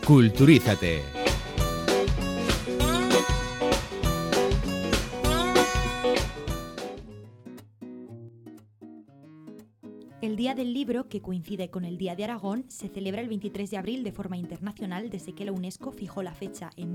Culturízate. El Día del Libro, que coincide con el Día de Aragón, se celebra el 23 de abril de forma internacional desde que la UNESCO fijó la fecha en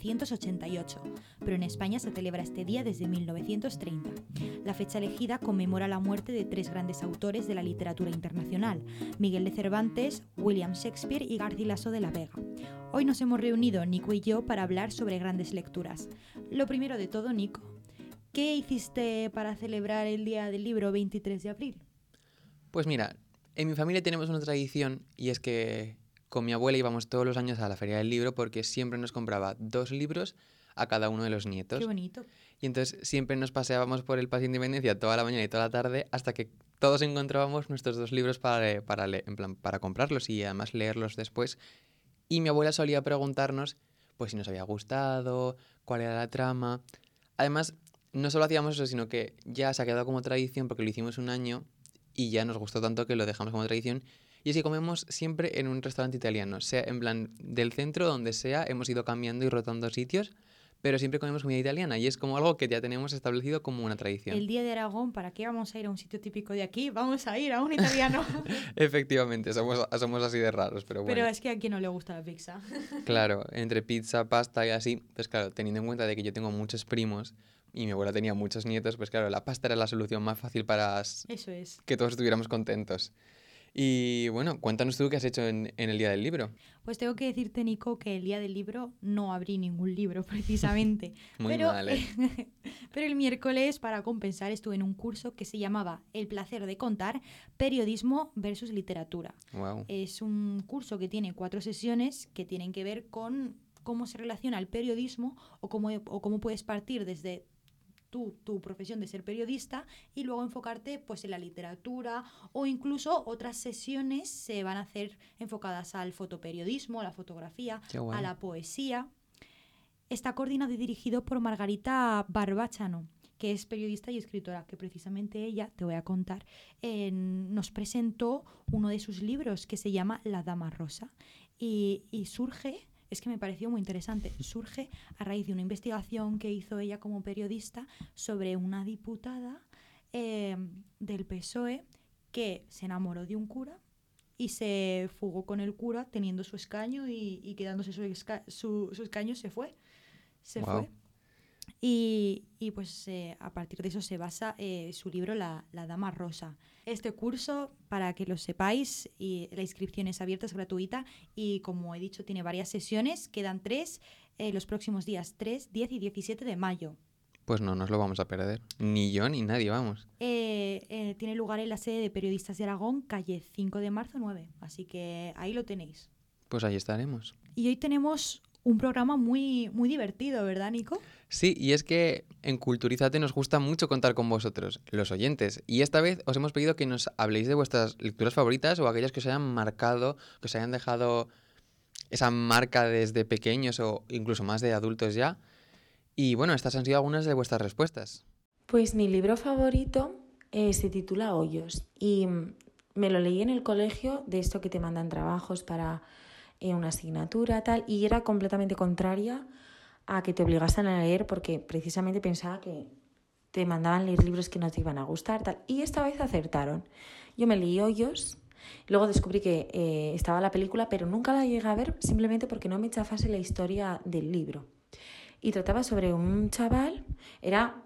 1988, pero en España se celebra este día desde 1930. La fecha elegida conmemora la muerte de tres grandes autores de la literatura internacional, Miguel de Cervantes, William Shakespeare y Garcilaso de la Vega. Hoy nos hemos reunido Nico y yo para hablar sobre grandes lecturas. Lo primero de todo, Nico, ¿qué hiciste para celebrar el Día del Libro 23 de abril? Pues mira, en mi familia tenemos una tradición y es que con mi abuela íbamos todos los años a la Feria del Libro porque siempre nos compraba 2 libros a cada uno de los nietos. ¡Qué bonito! Y entonces siempre nos paseábamos por el Paseo Independencia toda la mañana y toda la tarde hasta que todos encontrábamos nuestros 2 libros para leer, en plan, para comprarlos y además leerlos después. Y mi abuela solía preguntarnos pues si nos había gustado, cuál era la trama. Además, no solo hacíamos eso, sino que ya se ha quedado como tradición porque lo hicimos un año y ya nos gustó tanto que lo dejamos como tradición. Y es que comemos siempre en un restaurante italiano, sea en plan del centro, donde sea, hemos ido cambiando y rotando sitios, pero siempre comemos comida italiana y es como algo que ya tenemos establecido como una tradición. El Día de Aragón, ¿para qué vamos a ir a un sitio típico de aquí? Vamos a ir a un italiano. Efectivamente, somos así de raros, pero bueno. Pero es que a quien no le gusta la pizza. Claro, entre pizza, pasta y así, pues claro, teniendo en cuenta de que yo tengo muchos primos y mi abuela tenía muchos nietos, pues claro, la pasta era la solución más fácil para Eso es. que todos estuviéramos contentos. Y bueno, cuéntanos tú qué has hecho en el Día del Libro. Pues tengo que decirte, Nico, que el Día del Libro no abrí ningún libro, precisamente. Muy mal, ¿eh? Pero el miércoles, para compensar, estuve en un curso que se llamaba El placer de contar, periodismo versus literatura. Wow. Es un curso que tiene 4 sesiones que tienen que ver con cómo se relaciona el periodismo o cómo puedes partir desde tu profesión de ser periodista y luego enfocarte pues en la literatura, o incluso otras sesiones se van a hacer enfocadas al fotoperiodismo, a la fotografía, a la poesía. Está coordinado y dirigido por Margarita Barbachano, que es periodista y escritora, que precisamente ella, te voy a contar, nos presentó uno de sus libros que se llama La Dama Rosa y surge... Es que me pareció muy interesante. Surge a raíz de una investigación que hizo ella como periodista sobre una diputada del PSOE que se enamoró de un cura y se fugó con el cura teniendo su escaño y quedándose su escaño se fue. Se fue. Y pues a partir de eso se basa su libro La Dama Rosa. Este curso, para que lo sepáis, la inscripción es abierta, es gratuita y como he dicho tiene varias sesiones, quedan 3 los próximos días 3, 10 y 17 de mayo. Pues no nos lo vamos a perder, ni yo ni nadie, vamos. Tiene lugar en la sede de Periodistas de Aragón, calle 5 de marzo 9, así que ahí lo tenéis. Pues ahí estaremos. Y hoy tenemos un programa muy, muy divertido, ¿verdad, Nico? Sí, y es que en Culturízate nos gusta mucho contar con vosotros, los oyentes. Y esta vez os hemos pedido que nos habléis de vuestras lecturas favoritas o aquellas que os hayan marcado, que os hayan dejado esa marca desde pequeños o incluso más de adultos ya. Y bueno, estas han sido algunas de vuestras respuestas. Pues mi libro favorito se titula Hoyos y me lo leí en el colegio, de esto que te mandan trabajos para una asignatura tal, y era completamente contraria a que te obligasen a leer porque precisamente pensaba que te mandaban leer libros que no te iban a gustar tal, y esta vez acertaron. Yo me leí Hoyos, luego descubrí que estaba la película, pero nunca la llegué a ver simplemente porque no me chafase la historia del libro. Y trataba sobre un chaval, era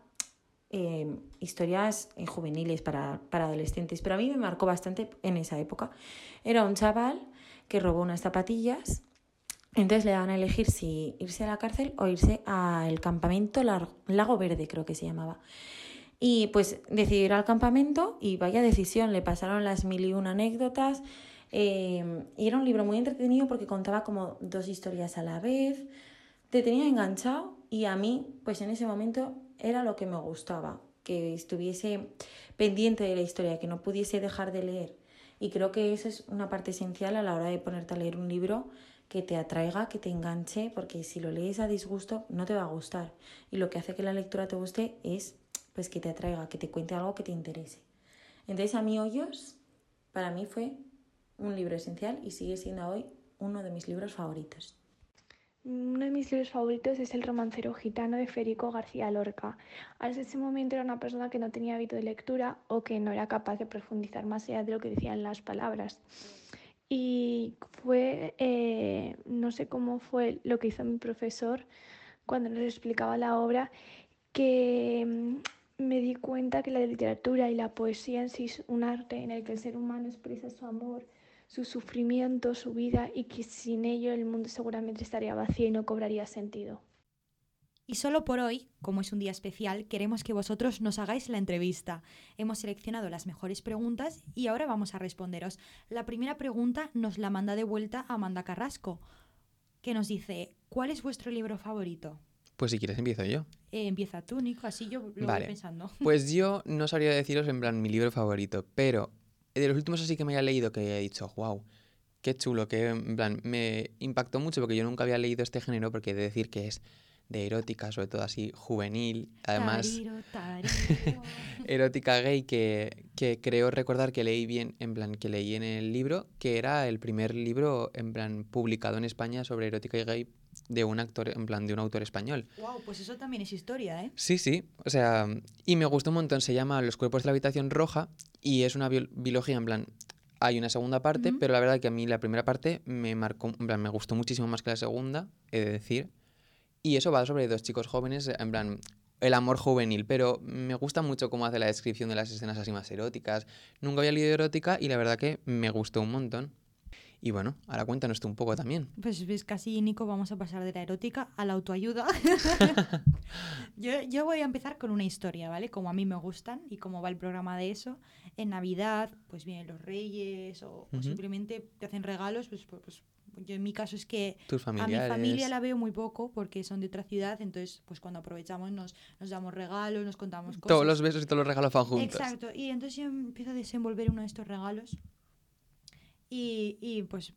historias juveniles para adolescentes, pero a mí me marcó bastante en esa época. Era un chaval que robó unas zapatillas, entonces le daban a elegir si irse a la cárcel o irse al campamento Lago Verde, creo que se llamaba. Y pues decidió ir al campamento y vaya decisión, le pasaron las 1001 anécdotas. Y era un libro muy entretenido porque contaba como 2 historias a la vez, te tenía enganchado y a mí pues en ese momento era lo que me gustaba, que estuviese pendiente de la historia, que no pudiese dejar de leer. Y creo que eso es una parte esencial a la hora de ponerte a leer un libro, que te atraiga, que te enganche, porque si lo lees a disgusto no te va a gustar. Y lo que hace que la lectura te guste es pues que te atraiga, que te cuente algo que te interese. Entonces a mí Hoyos, para mí fue un libro esencial y sigue siendo hoy uno de mis libros favoritos. Uno de mis libros favoritos es El romancero gitano de Federico García Lorca. Hasta ese momento era una persona que no tenía hábito de lectura o que no era capaz de profundizar más allá de lo que decían las palabras. Y fue, no sé cómo fue lo que hizo mi profesor cuando nos explicaba la obra, que me di cuenta que la literatura y la poesía en sí es un arte en el que el ser humano expresa su amor, su sufrimiento, su vida, y que sin ello el mundo seguramente estaría vacío y no cobraría sentido. Y solo por hoy, como es un día especial, queremos que vosotros nos hagáis la entrevista. Hemos seleccionado las mejores preguntas y ahora vamos a responderos. La primera pregunta nos la manda de vuelta Amanda Carrasco, que nos dice, ¿cuál es vuestro libro favorito? Pues si quieres empiezo yo. Empieza tú, Nico, así yo lo Vale. voy pensando. Pues yo no sabría deciros en plan mi libro favorito, pero de los últimos así que me haya leído que he dicho, wow, qué chulo, que en plan me impactó mucho porque yo nunca había leído este género, porque he de decir que es de erótica, sobre todo así juvenil, además Tariro, tariro. erótica gay, que creo recordar que leí bien, en plan que leí en el libro, que era el primer libro en plan publicado en España sobre erótica y gay de un actor, en plan de un autor español. Wow, pues eso también es historia, ¿eh? Sí, sí, o sea, y me gustó un montón, se llama Los cuerpos de la habitación roja y es una biología, en plan, hay una segunda parte, Ujú. pero la verdad que a mí la primera parte me marcó, en plan, me gustó muchísimo más que la segunda, he de decir, y eso va sobre dos chicos jóvenes, en plan, el amor juvenil, pero me gusta mucho cómo hace la descripción de las escenas así más eróticas. Nunca había leído erótica y la verdad que me gustó un montón. Y bueno, ahora cuéntanos tú un poco también. Pues ves, casi, Nico, vamos a pasar de la erótica a la autoayuda. Yo voy a empezar con una historia, ¿vale? Como a mí me gustan y cómo va el programa de eso. En Navidad, pues vienen los reyes o Ujú. simplemente te hacen regalos. Pues yo en mi caso es que Tus a mi familiares. familia la veo muy poco porque son de otra ciudad. Entonces, pues cuando aprovechamos nos damos regalos, nos contamos cosas. Todos los besos y todos los regalos van juntos. Exacto. Y entonces yo empiezo a desenvolver uno de estos regalos. Y pues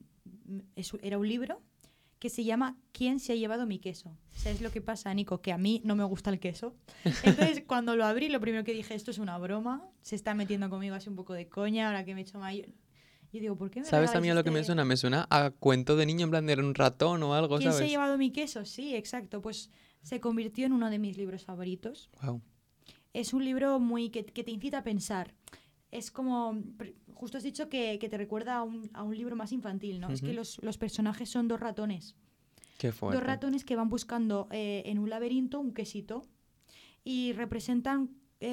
era un libro que se llama ¿Quién se ha llevado mi queso? ¿Sabes lo que pasa, Nico? Que a mí no me gusta el queso. Entonces, cuando lo abrí, lo primero que dije, esto es una broma, se está metiendo conmigo así un poco de coña, ahora que me he hecho mayor. Y digo, ¿por qué me ¿Sabes a mí regaláis a lo que me este? suena? Me suena a cuento de niño, en plan de un ratón o algo, ¿Quién se ha ¿sabes? llevado mi queso? Sí, exacto. Pues se convirtió en uno de mis libros favoritos. Wow. Es un libro muy que te incita a pensar. Es como, justo has dicho que te recuerda a un libro más infantil, ¿no? Es que Ujú. los personajes son dos ratones. Qué Dos fuerte. ratones que van buscando en un laberinto un quesito y representan,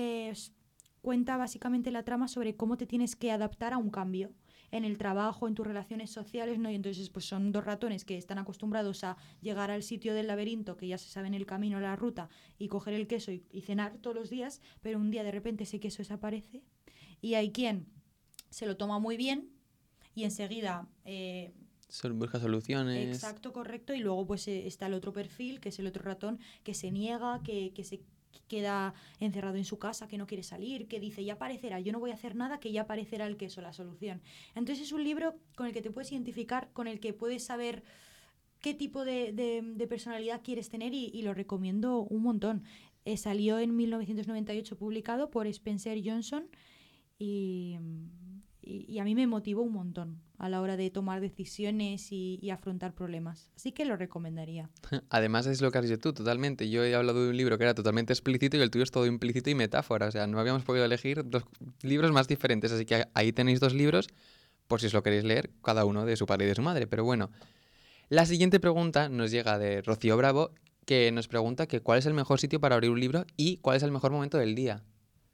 cuenta básicamente la trama sobre cómo te tienes que adaptar a un cambio en el trabajo, en tus relaciones sociales, ¿no? Y entonces pues son dos ratones que están acostumbrados a llegar al sitio del laberinto, que ya se saben el camino, la ruta, y coger el queso y cenar todos los días, pero un día de repente ese queso desaparece y hay quien se lo toma muy bien y enseguida... Busca soluciones. Exacto, correcto. Y luego pues está el otro perfil, que es el otro ratón, que se niega, que se queda encerrado en su casa, que no quiere salir, que dice, ya aparecerá, yo no voy a hacer nada, que ya aparecerá el queso, la solución. Entonces es un libro con el que te puedes identificar, con el que puedes saber qué tipo de personalidad quieres tener y lo recomiendo un montón. Salió en 1998 publicado por Spencer Johnson y a mí me motivó un montón a la hora de tomar decisiones y afrontar problemas. Así que lo recomendaría. Además es lo que has dicho tú, totalmente. Yo he hablado de un libro que era totalmente explícito y el tuyo es todo implícito y metáfora. O sea, no habíamos podido elegir dos libros más diferentes. Así que ahí tenéis dos libros, por si os lo queréis leer, cada uno de su padre y de su madre. Pero bueno, la siguiente pregunta nos llega de Rocío Bravo, que nos pregunta que cuál es el mejor sitio para abrir un libro y cuál es el mejor momento del día.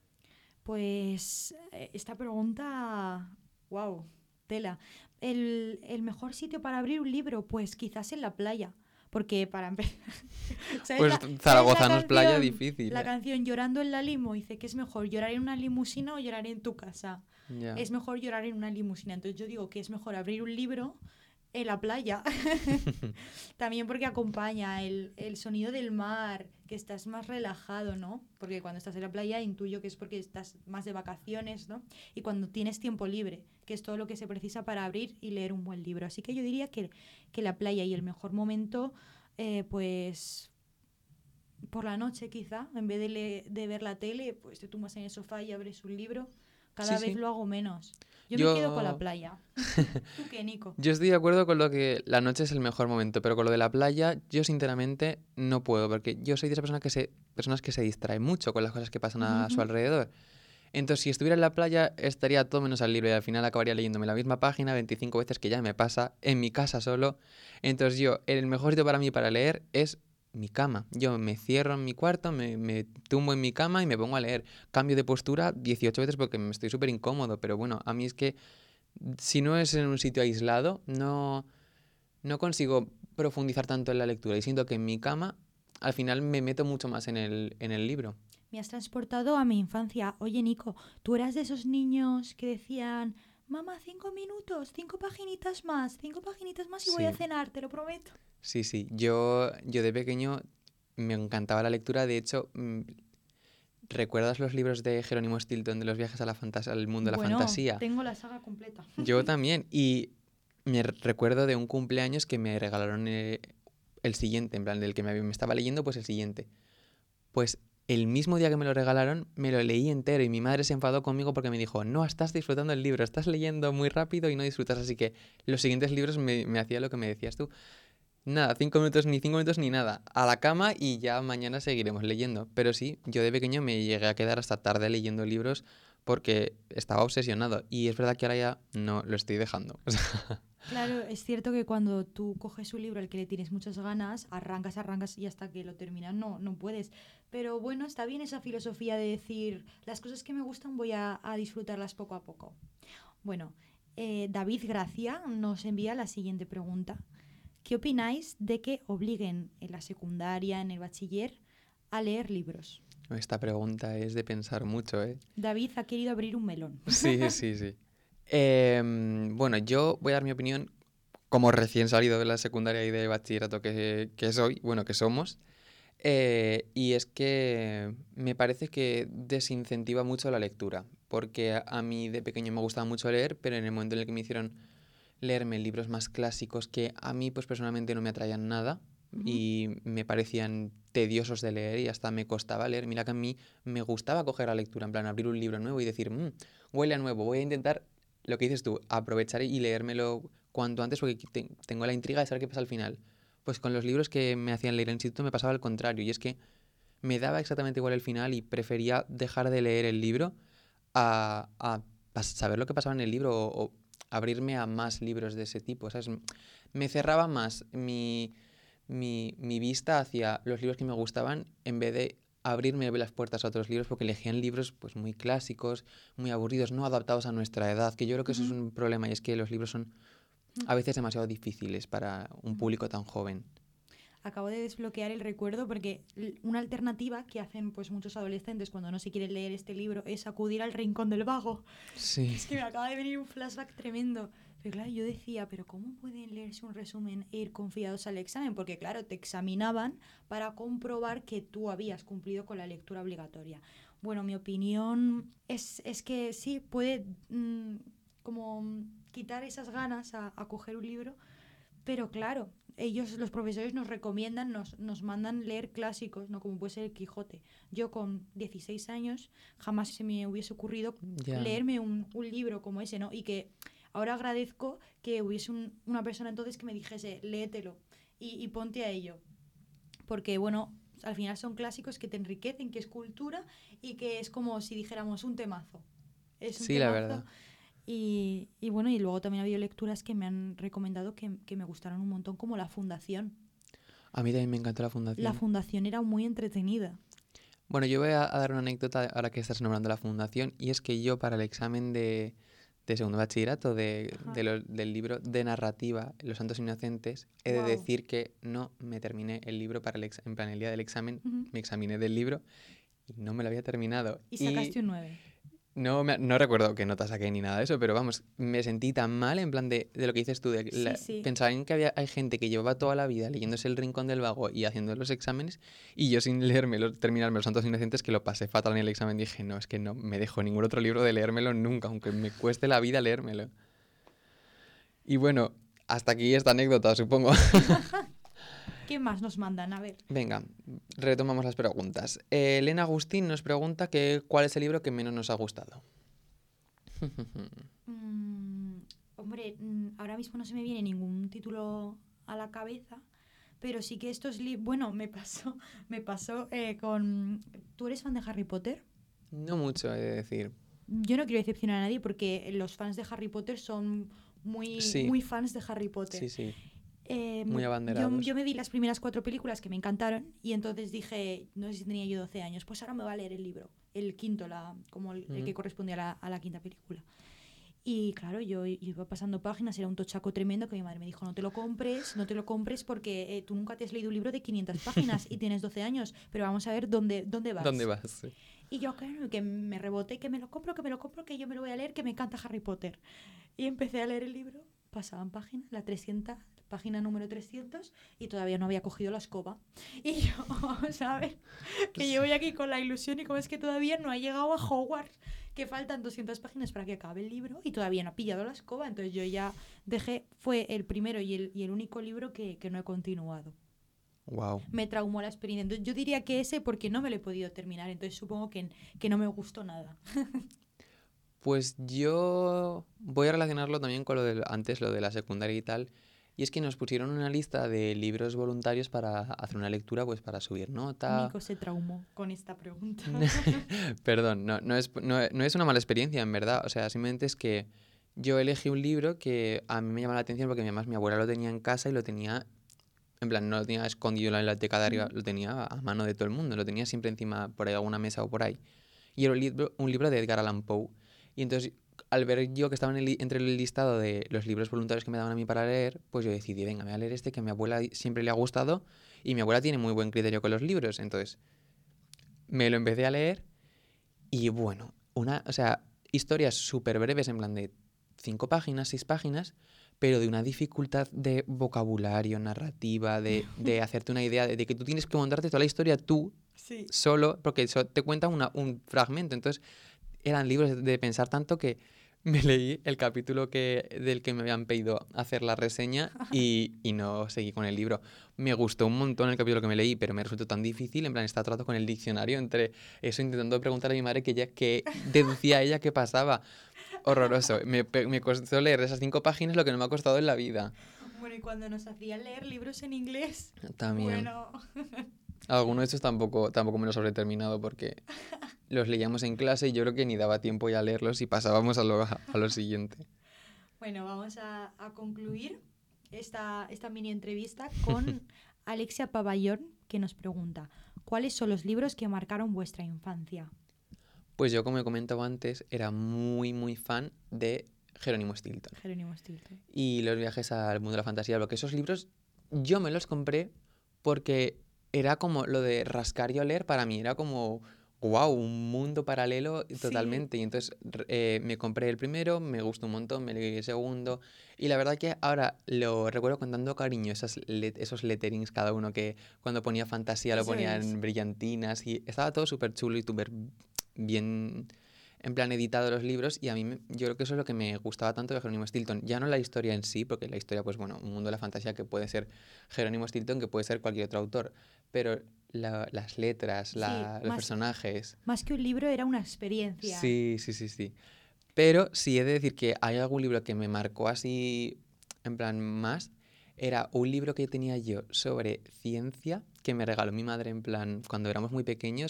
Pues esta pregunta, wow, tela. El mejor sitio para abrir un libro, pues quizás en la playa. Porque para empezar... Pues Zaragoza no es playa, difícil. La canción Llorando en la limo dice que es mejor llorar en una limusina o llorar en tu casa. Ya. Es mejor llorar en una limusina. Entonces yo digo que es mejor abrir un libro en la playa. También porque acompaña el sonido del mar, que estás más relajado, ¿no? Porque cuando estás en la playa intuyo que es porque estás más de vacaciones, ¿no? Y cuando tienes tiempo libre, que es todo lo que se precisa para abrir y leer un buen libro. Así que yo diría que la playa y el mejor momento, pues por la noche quizá, en vez de ver la tele, pues te tumbas en el sofá y abres un libro. Cada Sí, vez sí. lo hago menos. Yo Yo- me quedo con la playa. ¿Tú qué, Nico? Yo estoy de acuerdo con lo que la noche es el mejor momento, pero con lo de la playa, yo sinceramente no puedo, porque yo soy de esas personas que se distraen mucho con las cosas que pasan a su Ujú. alrededor. Entonces, si estuviera en la playa, estaría todo menos al libro y al final acabaría leyéndome la misma página 25 veces, que ya me pasa, en mi casa solo. Entonces, el mejor sitio para mí para leer es mi cama. Yo me cierro en mi cuarto, me tumbo en mi cama y me pongo a leer. Cambio de postura 18 veces porque me estoy súper incómodo, pero bueno, a mí es que si no es en un sitio aislado, no consigo profundizar tanto en la lectura y siento que en mi cama al final me meto mucho más en el libro. Me has transportado a mi infancia. Oye, Nico, ¿tú eras de esos niños que decían, mamá, 5 minutos, 5 paginitas más y voy a Sí, cenar, te lo prometo? sí, sí. Yo de pequeño me encantaba la lectura. De hecho, ¿recuerdas los libros de Jerónimo Stilton de los viajes a al mundo de la Bueno, fantasía? tengo la saga completa. Yo también. Y recuerdo de un cumpleaños que me regalaron el siguiente, en plan, del que me estaba leyendo, pues el siguiente. Pues el mismo día que me lo regalaron, me lo leí entero y mi madre se enfadó conmigo porque me dijo, no, estás disfrutando el libro, estás leyendo muy rápido y no disfrutas. Así que los siguientes libros me hacía lo que me decías tú. Nada, 5 minutos ni nada. A la cama y ya mañana seguiremos leyendo. Pero sí, yo de pequeño me llegué a quedar hasta tarde leyendo libros porque estaba obsesionado. Y es verdad que ahora ya no lo estoy dejando. Claro, es cierto que cuando tú coges un libro al que le tienes muchas ganas, arrancas y hasta que lo terminas no puedes. Pero bueno, está bien esa filosofía de decir, las cosas que me gustan voy a disfrutarlas poco a poco. Bueno, David Gracia nos envía la siguiente pregunta. ¿Qué opináis de que obliguen en la secundaria, en el bachiller, a leer libros? Esta pregunta es de pensar mucho, ¿eh? David ha querido abrir un melón. Sí, sí, sí. Bueno, yo voy a dar mi opinión como recién salido de la secundaria y de bachillerato que soy, bueno, que somos. Y es que me parece que desincentiva mucho la lectura, porque a mí de pequeño me gustaba mucho leer, pero en el momento en el que me hicieron leerme libros más clásicos que a mí pues personalmente no me atraían nada Ujú. y me parecían tediosos de leer y hasta me costaba leer. Mira que a mí me gustaba coger la lectura, en plan abrir un libro nuevo y decir, huele a nuevo, voy a intentar, lo que dices tú, aprovechar y leérmelo cuanto antes porque tengo la intriga de saber qué pasa al final. Pues con los libros que me hacían leer en instituto me pasaba al contrario y es que me daba exactamente igual el final y prefería dejar de leer el libro a saber lo que pasaba en el libro o abrirme a más libros de ese tipo, ¿sabes? Me cerraba más mi vista hacia los libros que me gustaban en vez de abrirme las puertas a otros libros porque elegían libros pues muy clásicos, muy aburridos, no adaptados a nuestra edad, que yo creo que eso es Ujú. un problema y es que los libros son a veces demasiado difíciles para un público tan joven. Acabo de desbloquear el recuerdo porque una alternativa que hacen pues muchos adolescentes cuando no se quieren leer este libro es acudir al Rincón del Vago. Sí. Es que me acaba de venir un flashback tremendo. Pero claro, yo decía, pero ¿cómo pueden leerse un resumen e ir confiados al examen? Porque claro, te examinaban para comprobar que tú habías cumplido con la lectura obligatoria. Bueno, mi opinión es que sí, puede como quitar esas ganas a coger un libro, pero claro, ellos, los profesores, nos recomiendan, nos mandan leer clásicos, ¿no? Como puede ser el Quijote. Yo con 16 años jamás se me hubiese ocurrido Ya. leerme un libro como ese, ¿no? Y que ahora agradezco que hubiese una persona entonces que me dijese, léetelo y ponte a ello. Porque, bueno, al final son clásicos que te enriquecen, que es cultura y que es como si dijéramos un temazo. Es un Sí, la temazo. verdad. Y bueno, y luego también ha habido lecturas que me han recomendado que me gustaron un montón, como La Fundación. A mí también me encantó la La fundación. Fundación era muy entretenida. Bueno, yo voy a dar una anécdota ahora que estás nombrando la fundación y es que yo para el examen de segundo bachillerato Ajá. del libro de narrativa Los Santos Inocentes, he de Guau. decir que no me terminé el libro para en plan el día del examen, Ujú. me examiné del libro y no me lo había terminado. Y sacaste un 9. No recuerdo qué nota saqué ni nada de eso, pero vamos, me sentí tan mal en plan de lo que dices tú, Sí. pensar en que hay gente que llevaba toda la vida leyéndose El Rincón del Vago y haciendo los exámenes y yo sin terminarme Los Santos Inocentes, que lo pasé fatal en el examen, dije, no, es que no me dejo ningún otro libro de leérmelo nunca, aunque me cueste la vida leérmelo. Y bueno, hasta aquí esta anécdota, supongo. ¿Qué más nos mandan? A ver. Venga, retomamos las preguntas. Elena Agustín nos pregunta que cuál es el libro que menos nos ha gustado. Hombre, ahora mismo no se me viene ningún título a la cabeza, pero sí que estos libros... Bueno, me pasó con... ¿Tú eres fan de Harry Potter? No mucho, he de decir. Yo no quiero decepcionar a nadie porque los fans de Harry Potter son muy, Sí, muy fans de Harry Potter. sí, sí. Muy Yo abanderados. me vi las primeras 4 películas que me encantaron y entonces dije, no sé si tenía yo 12 años, pues ahora me va a leer el libro, el quinto, como el que corresponde a la quinta película. Y claro, yo iba pasando páginas, era un tochaco tremendo que mi madre me dijo, no te lo compres porque tú nunca te has leído un libro de 500 páginas y tienes 12 años, pero vamos a ver dónde vas. ¿Dónde vas? Sí. Y yo, claro, que me reboté, que me lo compro, que yo me lo voy a leer, que me encanta Harry Potter. Y empecé a leer el libro, pasaban páginas, página número 300, y todavía no había cogido la escoba. Y yo, ¿sabes? Que yo voy aquí con la ilusión y como es que todavía no ha llegado a Hogwarts, que faltan 200 páginas para que acabe el libro y todavía no ha pillado la escoba. Entonces yo ya fue el primero y el único libro que no he continuado. Wow. Me traumó la experiencia. Entonces yo diría que ese porque no me lo he podido terminar. Entonces supongo que no me gustó nada. Pues yo voy a relacionarlo también con lo de antes, lo de la secundaria y tal. Y es que nos pusieron una lista de libros voluntarios para hacer una lectura, pues para subir nota. Nico se traumó con esta pregunta. Perdón, no es una mala experiencia, en verdad. O sea, simplemente es que yo elegí un libro que a mí me llama la atención porque además mi abuela lo tenía en casa y lo tenía, en plan, no lo tenía escondido en la biblioteca de arriba, lo tenía a mano de todo el mundo, lo tenía siempre encima por ahí alguna mesa o por ahí. Y era un libro de Edgar Allan Poe. Y entonces, al ver yo que estaba entre el listado de los libros voluntarios que me daban a mí para leer, pues yo decidí, venga, me voy a leer este que a mi abuela siempre le ha gustado y mi abuela tiene muy buen criterio con los libros. Entonces, me lo empecé a leer y bueno, o sea, historias súper breves, en plan de 5 páginas, 6 páginas, pero de una dificultad de vocabulario, narrativa, de hacerte una idea, de que tú tienes que montarte toda la historia tú, Sí. solo, porque eso te cuenta un fragmento. Entonces, eran libros de pensar tanto que me leí el capítulo del que me habían pedido hacer la reseña y no seguí con el libro. Me gustó un montón el capítulo que me leí, pero me resultó tan difícil, en plan, estaba todo el rato con el diccionario entre eso, intentando preguntar a mi madre que deducía ella qué pasaba. Horroroso. Me costó leer esas 5 páginas lo que no me ha costado en la vida. Bueno, y cuando nos hacían leer libros en inglés, También. bueno, Algunos de estos tampoco me los habré terminado porque los leíamos en clase y yo creo que ni daba tiempo ya a leerlos y pasábamos a lo siguiente. bueno, vamos a concluir esta mini entrevista con Alexia Paballón, que nos pregunta, ¿cuáles son los libros que marcaron vuestra infancia? Pues yo, como he comentado antes, era muy, muy fan de Jerónimo Stilton. Jerónimo Stilton. Y los viajes al mundo de la fantasía, porque esos libros yo me los compré porque era como lo de rascar y oler, para mí era como, wow, un mundo paralelo totalmente. Sí. Y entonces me compré el primero, me gustó un montón, me leí el segundo. Y la verdad que ahora lo recuerdo con tanto cariño, esos letterings cada uno, que cuando ponía fantasía lo Eso ponía es. en brillantinas y estaba todo súper chulo y súper bien, en plan, editado los libros. Y a mí yo creo que eso es lo que me gustaba tanto de Jerónimo Stilton. Ya no la historia en sí, porque la historia, pues bueno, un mundo de la fantasía que puede ser Jerónimo Stilton, que puede ser cualquier otro autor, pero las letras, Sí, los personajes. más que un libro era una experiencia. Sí, sí, sí, sí. Pero sí he de decir que hay algún libro que me marcó así, en plan, más. Era un libro que tenía yo sobre ciencia que me regaló mi madre, en plan, cuando éramos muy pequeños,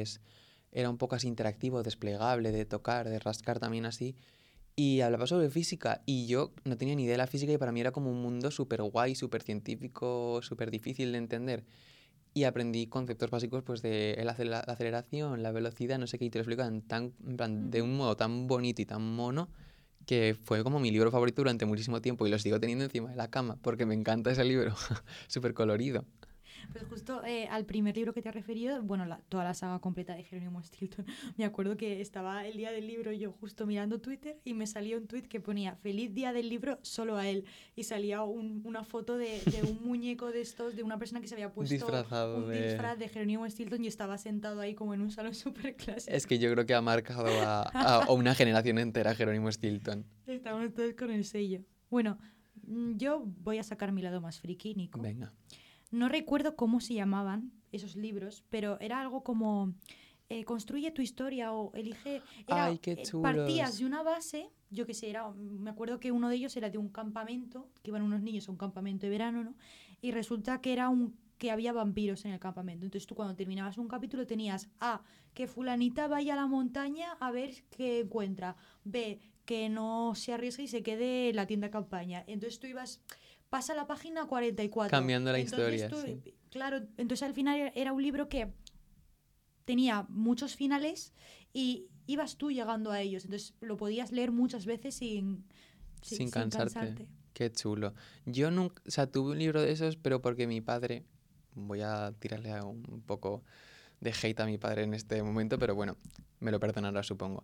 era un poco así interactivo, desplegable, de tocar, de rascar también así. Y hablaba sobre física y yo no tenía ni idea de la física y para mí era como un mundo súper guay, súper científico, súper difícil de entender. Y aprendí conceptos básicos pues de la aceleración, la velocidad, no sé qué, y te lo explican en plan, de un modo tan bonito y tan mono que fue como mi libro favorito durante muchísimo tiempo y lo sigo teniendo encima de la cama porque me encanta ese libro, súper colorido. Pues justo al primer libro que te has referido, bueno, toda la saga completa de Jerónimo Stilton, me acuerdo que estaba el día del libro yo justo mirando Twitter y me salió un tweet que ponía feliz día del libro solo a él y salía una foto de un muñeco de estos, de una persona que se había puesto Disfrazado disfraz de Jerónimo Stilton y estaba sentado ahí como en un salón súper clásico. Es que yo creo que ha marcado a una generación entera Jerónimo Stilton. Estamos todos con el sello. Bueno, yo voy a sacar mi lado más friki, Nico. Venga. No recuerdo cómo se llamaban esos libros, pero era algo como construye tu historia o elige... Era, ¡Ay, qué chulos! partías de una base, yo qué sé, me acuerdo que uno de ellos era de un campamento, que iban unos niños a un campamento de verano, ¿no? Y resulta que que había vampiros en el campamento. Entonces tú cuando terminabas un capítulo tenías A, que fulanita vaya a la montaña a ver qué encuentra. B, que no se arriesgue y se quede en la tienda de campaña. Entonces tú ibas... Pasa la página 44. Cambiando la Entonces historia, sí. Claro, entonces al final era un libro que tenía muchos finales y ibas tú llegando a ellos. Entonces lo podías leer muchas veces sin cansarte. Qué chulo. Yo nunca, o sea, tuve un libro de esos, pero porque mi padre, voy a tirarle un poco de hate a mi padre en este momento, pero bueno, me lo perdonará, supongo.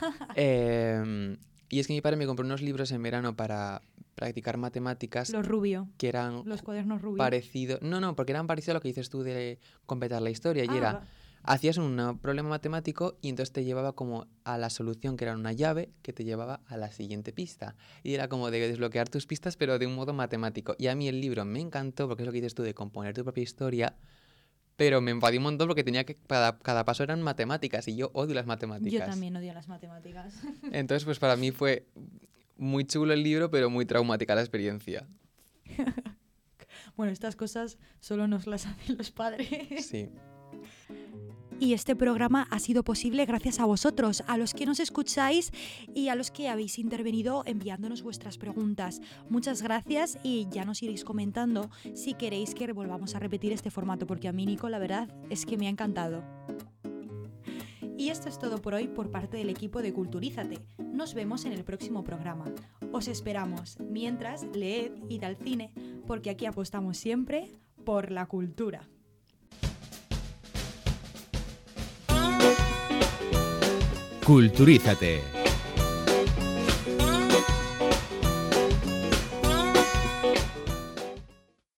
Y es que mi padre me compró unos libros en verano para practicar matemáticas. Los Rubio. Que eran los cuadernos Rubio. Parecidos. No, porque eran parecidos a lo que dices tú de completar la historia. Y era, hacías un problema matemático y entonces te llevaba como a la solución, que era una llave que te llevaba a la siguiente pista. Y era como de desbloquear tus pistas, pero de un modo matemático. Y a mí el libro me encantó, porque es lo que dices tú, de componer tu propia historia. Pero me enfadé un montón porque tenía que... Cada paso eran matemáticas y yo odio las matemáticas. Yo también odio las matemáticas. Entonces, pues para mí fue muy chulo el libro, pero muy traumática la experiencia. Bueno, estas cosas solo nos las hacen los padres. Sí. Y este programa ha sido posible gracias a vosotros, a los que nos escucháis y a los que habéis intervenido enviándonos vuestras preguntas. Muchas gracias y ya nos iréis comentando si queréis que volvamos a repetir este formato, porque a mí, Nico, la verdad es que me ha encantado. Y esto es todo por hoy por parte del equipo de Culturízate. Nos vemos en el próximo programa. Os esperamos. Mientras, leed, id al cine, porque aquí apostamos siempre por la cultura. Culturízate.